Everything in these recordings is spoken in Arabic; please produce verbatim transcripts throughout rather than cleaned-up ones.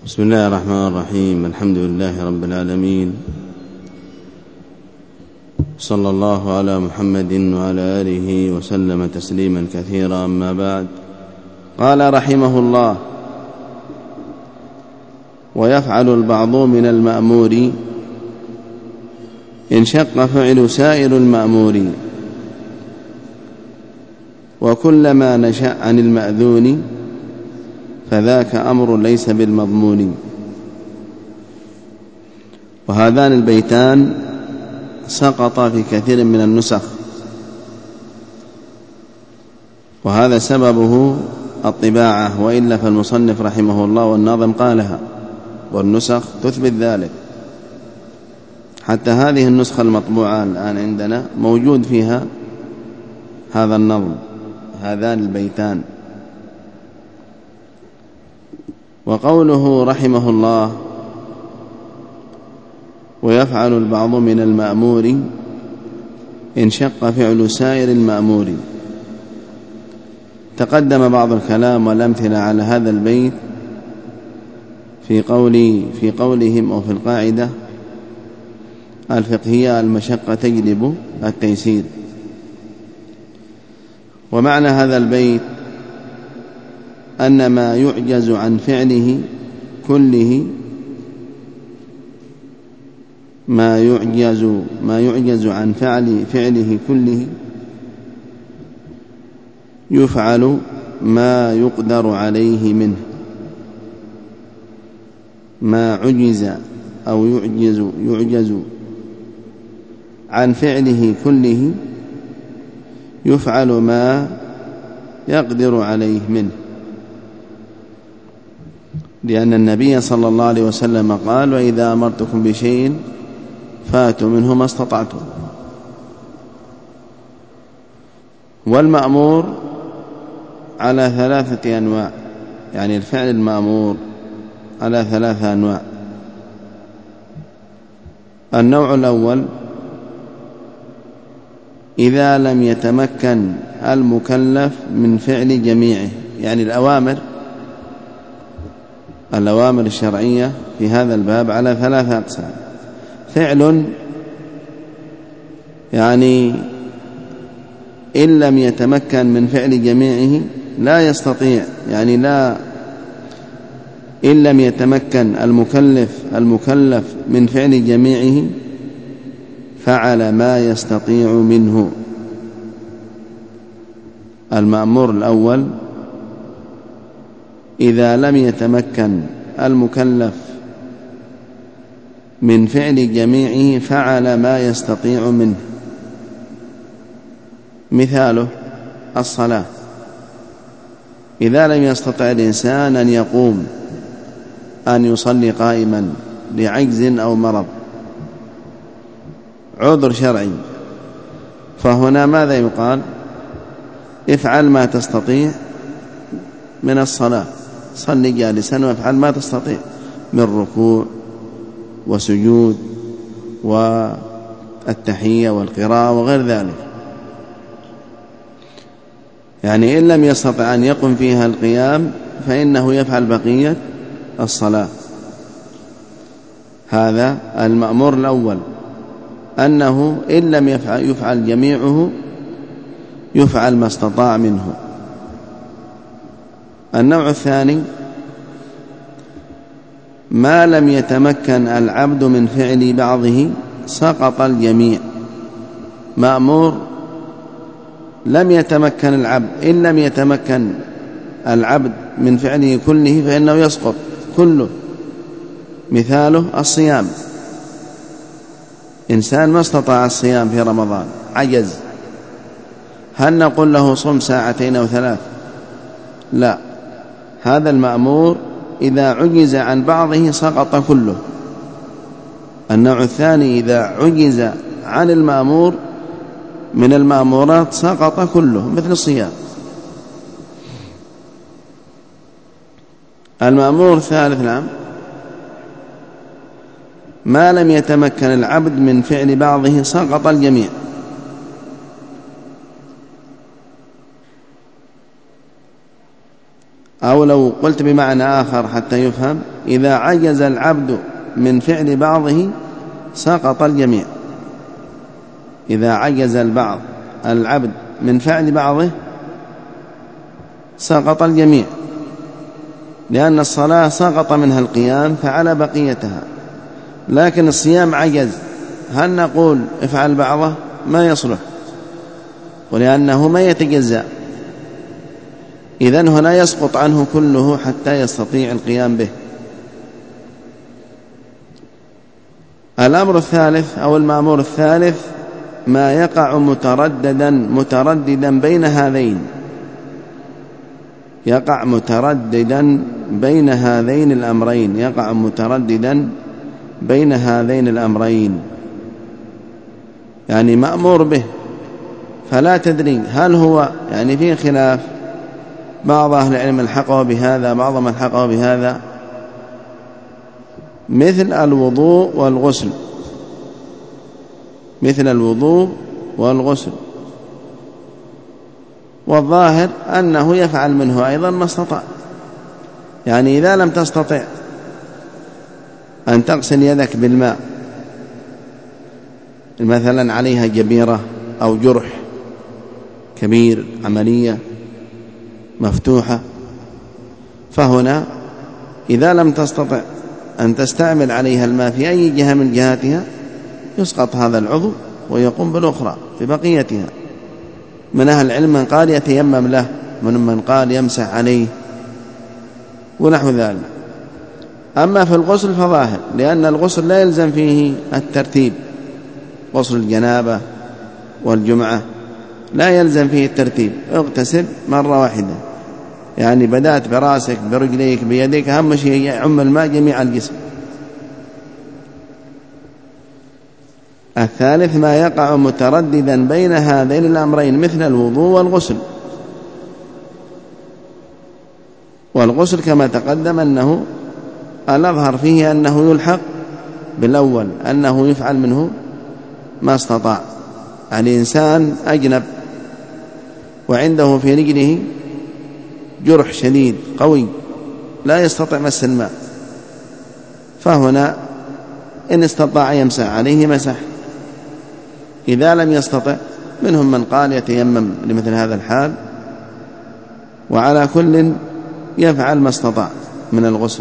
بسم الله الرحمن الرحيم. الحمد لله رب العالمين، صلى الله على محمد وعلى آله وسلم تسليما كثيرا. أما بعد، قال رحمه الله: ويفعل البعض من المأمور إن شق فعل سائر المأمور، وكلما نشأ عن المأذون فذاك أمر ليس بالمضمون. وهذان البيتان سقطا في كثير من النسخ، وهذا سببه الطباعة، وإلا فالمصنف رحمه الله والناظم قالها، والنسخ تثبت ذلك. حتى هذه النسخة المطبوعة الآن عندنا موجود فيها هذا النظم، هذان البيتان. وقوله رحمه الله: ويفعل البعض من المأمور إن شق فعل سائر المأمور. تقدم بعض الكلام والأمثلة على هذا البيت في قولي في قولهم أو في القاعدة الفقهية: المشقة تجلب التيسير. ومعنى هذا البيت أن ما يعجز عن فعله كله ما يعجز ما يعجز عن فعل فعله كله يفعل ما يقدر عليه منه. ما عجز أو يعجز يعجز عن فعله كله يفعل ما يقدر عليه منه، لأن النبي صلى الله عليه وسلم قال: وإذا أمرتكم بشيء فاتوا منه ما استطعتم. والمأمور على ثلاثة أنواع، يعني الفعل المأمور على ثلاثة أنواع. النوع الأول: إذا لم يتمكن المكلف من فعل جميعه، يعني الأوامر الأوامر الشرعية في هذا الباب على ثلاثة أقسام. فعل يعني إن لم يتمكن من فعل جميعه لا يستطيع، يعني لا إن لم يتمكن المكلف المكلف من فعل جميعه فعل ما يستطيع منه. المأمور الأول: إذا لم يتمكن المكلف من فعل جميعه فعل ما يستطيع منه. مثاله الصلاة: إذا لم يستطع الإنسان أن يقوم أن يصلي قائما لعجز أو مرض، عذر شرعي، فهنا ماذا يقال؟ افعل ما تستطيع من الصلاة، صل جالسا وافعل ما تستطيع من ركوع وسجود والتحية والقراءة وغير ذلك. يعني إن لم يستطع أن يقوم فيها القيام فإنه يفعل بقية الصلاة. هذا المأمور الأول، أنه إن لم يفعل, يفعل جميعه يفعل ما استطاع منه. النوع الثاني: ما لم يتمكن العبد من فعل بعضه سقط الجميع. مأمور لم يتمكن العبد، إن لم يتمكن العبد من فعله كله فإنه يسقط كله. مثاله الصيام: إنسان ما استطاع الصيام في رمضان، عجز، هل نقول له صم ساعتين أو ثلاث؟ لا، هذا المأمور إذا عجز عن بعضه سقط كله. النوع الثاني: إذا عجز عن المأمور من المأمورات سقط كله، مثل الصيام. المأمور الثالث: نعم، ما لم يتمكن العبد من فعل بعضه سقط الجميع. أو لو قلت بمعنى آخر حتى يفهم: إذا عجز العبد من فعل بعضه سقط الجميع. إذا عجز البعض العبد من فعل بعضه سقط الجميع، لأن الصلاة سقط منها القيام فعلى بقيتها، لكن الصيام عجز، هل نقول افعل بعضه؟ ما يصلح، ولأنه ما يتجزأ، إذن هنا يسقط عنه كله حتى يستطيع القيام به. الأمر الثالث أو المأمور الثالث ما يقع مترددا مترددا بين هذين، يقع مترددا بين هذين الأمرين، يقع مترددا بين هذين الأمرين، يعني مأمور به فلا تدري هل هو، يعني فيه خلاف، بعض أهل العلم الحقه بهذا، بعضهم الحقه بهذا، مثل الوضوء والغسل، مثل الوضوء والغسل، والظاهر أنه يفعل منه أيضا ما استطاع. يعني إذا لم تستطع أن تغسل يدك بالماء، مثلا عليها جبيرة أو جرح كبير، عملية مفتوحة، فهنا إذا لم تستطع أن تستعمل عليها الماء في أي جهة من جهاتها يسقط هذا العضو ويقوم بالأخرى في بقيتها. من أهل العلم من قال يتيمم له، من من قال يمسح عليه ونحو ذلك. أما في الغسل فظاهر، لأن الغسل لا يلزم فيه الترتيب، غسل الجنابة والجمعة لا يلزم فيه الترتيب، اغتسل مرة واحدة، يعني بدأت براسك برجليك بيديك، أهم شيء يعم الماء جميع الجسم. الثالث ما يقع مترددا بين هذين الأمرين، مثل الوضوء والغسل. والغسل كما تقدم أنه الأظهر فيه أنه يلحق بالأول، أنه يفعل منه ما استطاع. يعني إنسان أجنب وعنده في رجله جرح شديد قوي لا يستطيع مس الماء، فهنا إن استطاع يمسح عليه مسح، إذا لم يستطع منهم من قال يتيمم لمثل هذا الحال، وعلى كل يفعل ما استطاع من الغسل.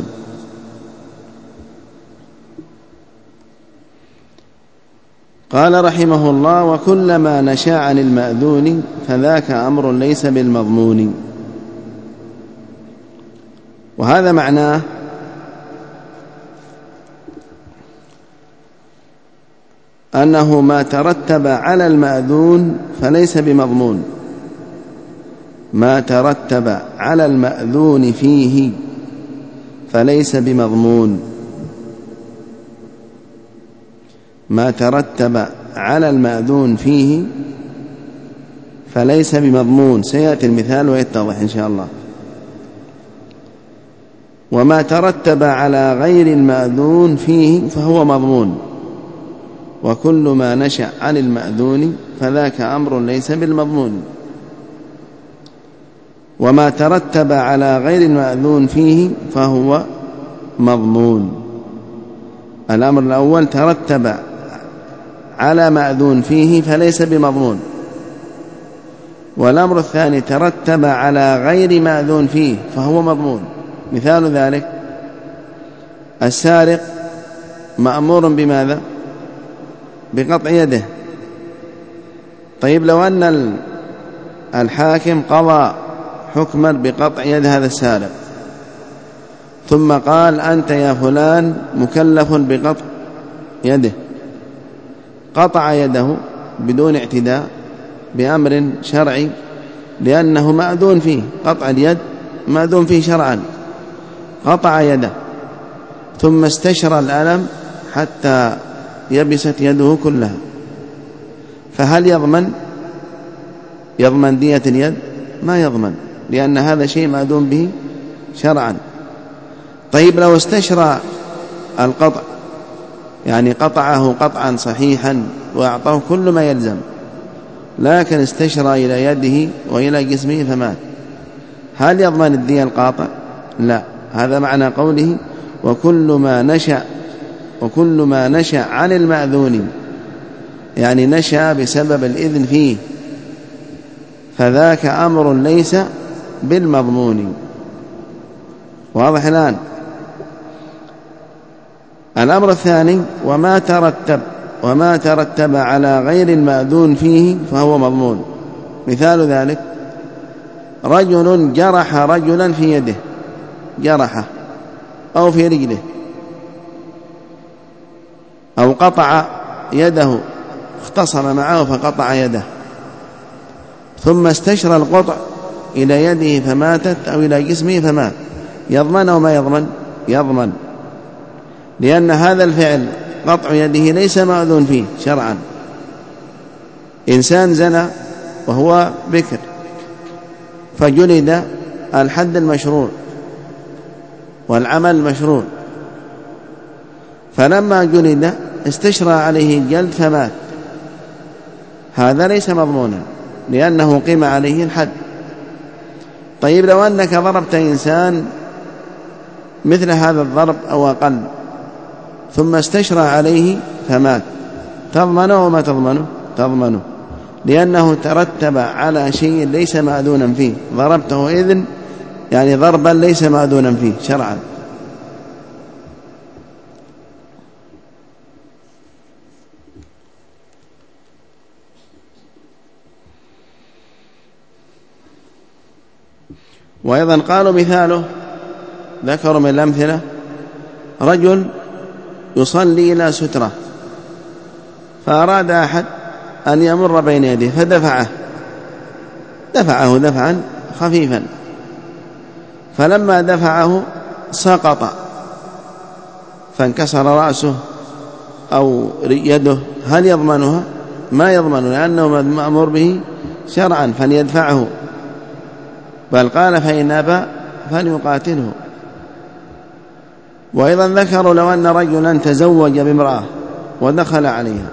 قال رحمه الله: وكلما نشا عن المأذون فذاك أمر ليس بالمضمون. وهذا معناه أنه ما ترتب على المأذون فليس بمضمون، ما ترتب على المأذون فيه فليس بمضمون، ما ترتب على المأذون فيه فليس بمضمون، سيأتي المثال ويتضح إن شاء الله. وما ترتب على غير المأذون فيه فهو مضمون، وكل ما نشأ عن المأذون فذاك أمر ليس بالمضمون. وما ترتب على غير المأذون فيه فهو مضمون. الأمر الأول ترتب على مأذون فيه فليس بمضمون، والأمر الثاني ترتب على غير مأذون فيه فهو مضمون. مثال ذلك: السارق مأمور بماذا؟ بقطع يده. طيب لو أن الحاكم قضى حكما بقطع يد هذا السارق، ثم قال: أنت يا فلان مكلف بقطع يده، قطع يده بدون اعتداء بأمر شرعي، لأنه مأذون فيه، قطع اليد مأذون فيه شرعا، قطع يده ثم استشرى الألم حتى يبست يده كلها، فهل يضمن يضمن دية اليد؟ ما يضمن، لأن هذا شيء مأذون به شرعا. طيب لو استشرى القطع، يعني قطعه قطعا صحيحا وأعطاه كل ما يلزم، لكن استشرى إلى يده وإلى جسمه فمات، هل يضمن الدية القاطع؟ لا. هذا معنى قوله وكل ما نشأ وكل ما نشأ عن المأذون، يعني نشأ بسبب الإذن فيه، فذاك أمر ليس بالمضمون. واضح الآن؟ الأمر الثاني وما ترتب وما ترتب على غير المأذون فيه فهو مضمون. مثال ذلك رجل جرح رجلا في يده، جرحه أو في رجله، أو قطع يده، اختصم معه فقطع يده، ثم استشرى القطع إلى يده فماتت أو إلى جسمه فمات، يضمن أو ما يضمن؟ يضمن، لأن هذا الفعل قطع يده ليس مأذون فيه شرعا. إنسان زنى وهو بكر فجلد الحد المشروع والعمل المشروع، فلما جلد استشرى عليه الجلد فمات، هذا ليس مضمونا لأنه قيم عليه الحد. طيب لو أنك ضربت إنسان مثل هذا الضرب أو أقل ثم استشرى عليه فمات، تضمنه وما تضمنه؟ تضمنه، لأنه ترتب على شيء ليس مأذونا فيه، ضربته إذن يعني ضربا ليس مأذونا فيه شرعا. وأيضا قالوا مثاله، ذكروا من الأمثلة رجل يصلي إلى سترة فأراد أحد أن يمر بين يديه فدفعه دفعه دفعا خفيفا، فلما دفعه سقط فانكسر رأسه أو يده، هل يضمنها؟ ما يضمن، لأنه مأمور به شرعا فليدفعه، بل قال فإن أبى فليقاتله. وأيضا ذكروا لو أن رجلا تزوج بامرأة ودخل عليها،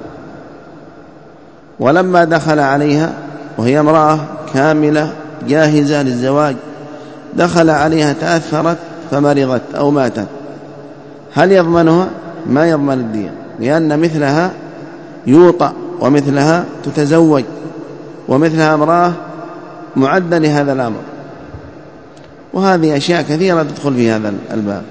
ولما دخل عليها وهي امرأة كاملة جاهزة للزواج، دخل عليها تأثرت فمرضت أو ماتت، هل يضمنها؟ ما يضمن الدية، لأن مثلها يوطأ ومثلها تتزوج ومثلها امرأة معدة لهذا الأمر. وهذه أشياء كثيرة تدخل في هذا الباب.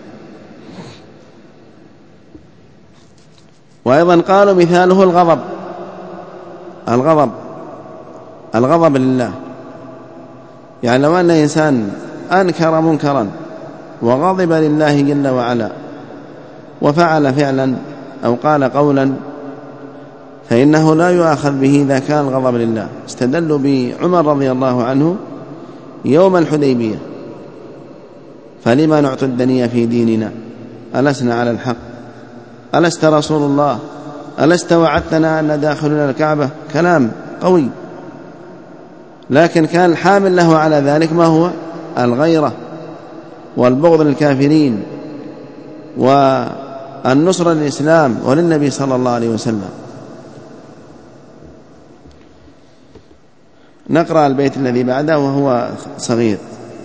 وأيضا قالوا مثاله الغضب الغضب الغضب لله، يعني لو أن إنسان أنكر منكرا وغضب لله جل وعلا وفعل فعلا أو قال قولا فإنه لا يؤاخذ به إذا كان الغضب لله. استدلوا بعمر رضي الله عنه يوم الحديبية، فلما نعطي الدنيا في ديننا؟ ألسنا على الحق؟ ألست رسول الله؟ ألست وعدتنا أن ندخلون الكعبة؟ كلام قوي، لكن كان الحامل له على ذلك ما هو؟ الغيرة والبغض للكافرين والنصر للإسلام وللنبي صلى الله عليه وسلم. نقرأ البيت الذي بعده وهو صغير.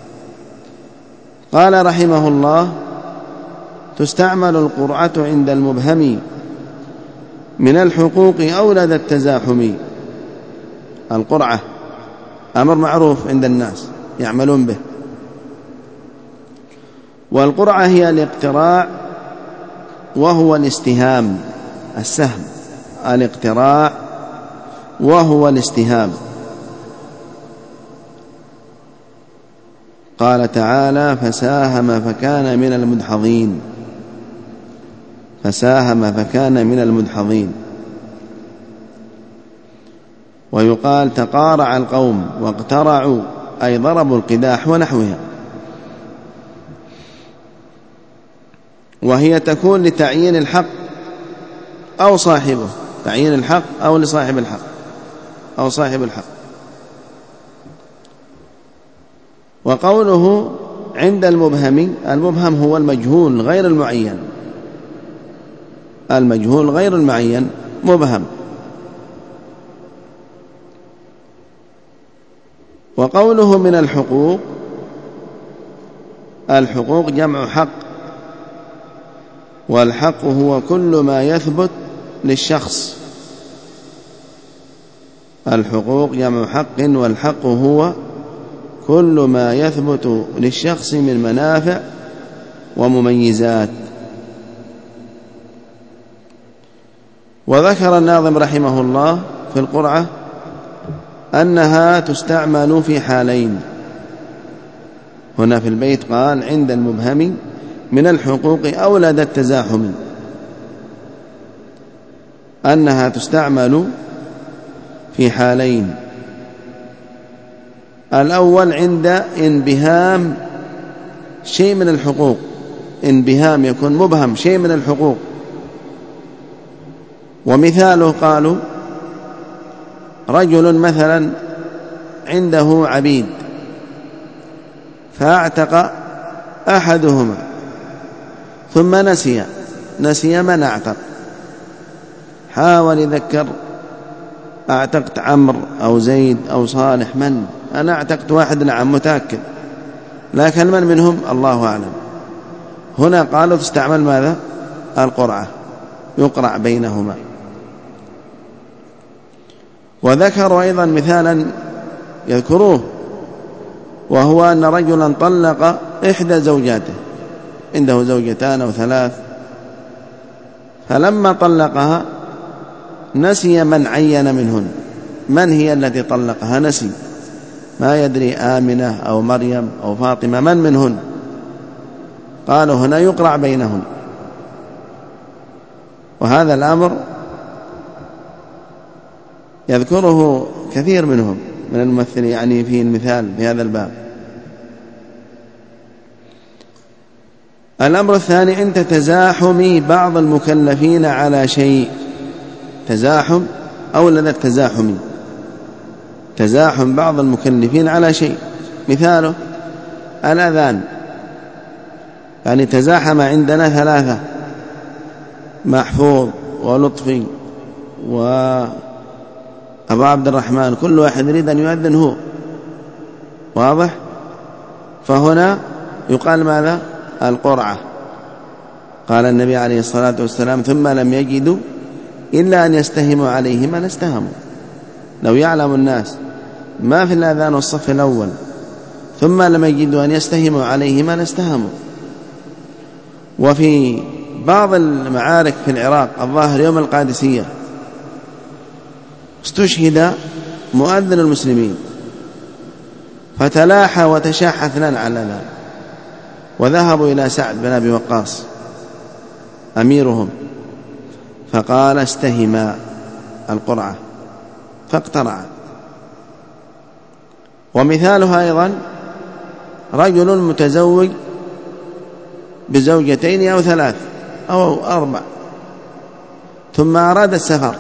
قال رحمه الله: تستعمل القرعة عند المبهم من الحقوق أو لدى التزاحم. القرعة أمر معروف عند الناس يعملون به، والقرعة هي الاقتراع وهو الاستهام، السهم الاقتراع وهو الاستهام. قال تعالى: فساهم فكان من المدحضين، فساهم فكان من المدحضين. ويقال تقارع القوم واقترعوا أي ضربوا القداح ونحوها، وهي تكون لتعيين الحق أو صاحبه، تعيين الحق أو لصاحب الحق أو صاحب الحق. وقوله عند المبهم، المبهم هو المجهول غير المعين، المجهول غير المعين مبهم. وقوله من الحقوق الحقوق جمع حق، والحق هو كل ما يثبت للشخص. الحقوق جمع حق، والحق هو كل ما يثبت للشخص من منافع ومميزات. وذكر الناظم رحمه الله في القرعة أنها تستعمل في حالين. هنا في البيت قال عند المبهم من الحقوق أو لدى التزاحم، أنها تستعمل في حالين. الأول عند انبهام شيء من الحقوق، انبهام يكون مبهم شيء من الحقوق. ومثاله قالوا رجل مثلا عنده عبيد فاعتق أحدهما ثم نسي نسي من اعتق، حاول يذكر اعتقت عمرو أو زيد أو صالح، من أنا اعتقت واحد، نعم متأكد، لكن من منهم الله أعلم. هنا قالوا تستعمل ماذا؟ القرعة، يقرع بينهما. وذكروا أيضا مثالا يذكروه، وهو أن رجلا طلق إحدى زوجاته، عنده زوجتان أو ثلاث، فلما طلقها نسي من عين منهن، من هي التي طلقها، نسي، ما يدري آمنة أو مريم أو فاطمة، من منهن. قالوا هنا يقرع بينهن. وهذا الأمر يذكره كثير منهم من الممثلين، يعني في المثال في هذا الباب. الأمر الثاني عند تزاحم بعض المكلفين على شيء، تزاحم أو لدى التزاحم، تزاحم بعض المكلفين على شيء. مثاله الأذان، يعني تزاحم عندنا ثلاثة، محفوظ ولطفي وأبو عبد الرحمن، كل واحد يريد أن يؤذن هو، واضح؟ فهنا يقال ماذا؟ القرعة. قال النبي عليه الصلاة والسلام ثم لم يجدوا إلا أن يستهموا عليهما لاستهموا. لو يعلم الناس ما في الأذان والصف الأول ثم لم يجدوا أن يستهموا عليهما لاستهموا. وفي بعض المعارك في العراق الظاهر يوم القادسية استشهد مؤذن المسلمين، فتلاحى وتشاح اثنان على الأذان، وذهبوا إلى سعد بن أبي وقاص أميرهم، فقال استهما القرعة، فاقترع. ومثالها أيضا رجل متزوج بزوجتين أو ثلاث أو أربع، ثم أراد السفر،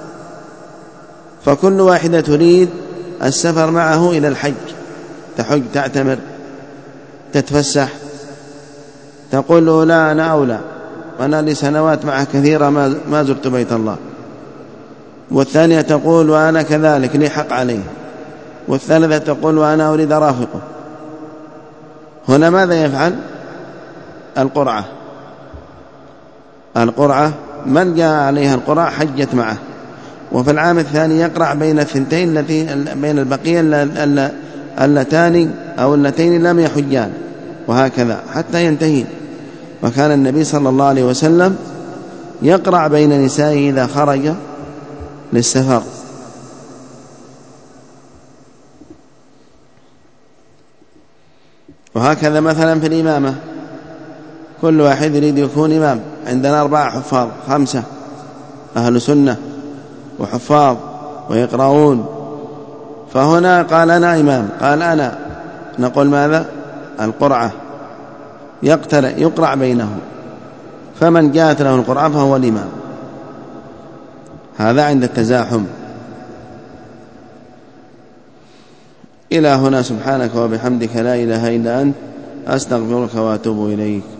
فكل واحدة تريد السفر معه إلى الحج، تحج تعتمر تتفسح، تقول له لا أنا أولى، أنا لي سنوات معه كثيرة ما زرت بيت الله. والثانية تقول وأنا كذلك لي حق عليه. والثالثة تقول وأنا أريد أرافقه. هنا ماذا يفعل؟ القرعة. القرعة من جاء عليها القرعة حجت معه، وفي العام الثاني يقرع بين الثنتين التي بين البقية اللتان أو اللتين لم يحجان، وهكذا حتى ينتهي. وكان النبي صلى الله عليه وسلم يقرع بين نسائه إذا خرج للسفر. وهكذا مثلا في الإمامة، كل واحد يريد يكون إمام. عندنا أربعة حفاظ، خمسة أهل سنة وحفاظ ويقرؤون، فهنا قال أنا إمام، قال أنا، نقول ماذا؟ القرعة، يقرع بينهم، فمن جاءت له القرعة فهو الإمام. هذا عند التزاحم. إلى هنا، سبحانك وبحمدك لا إله إلا أنت، أستغفرك وأتوب إليك.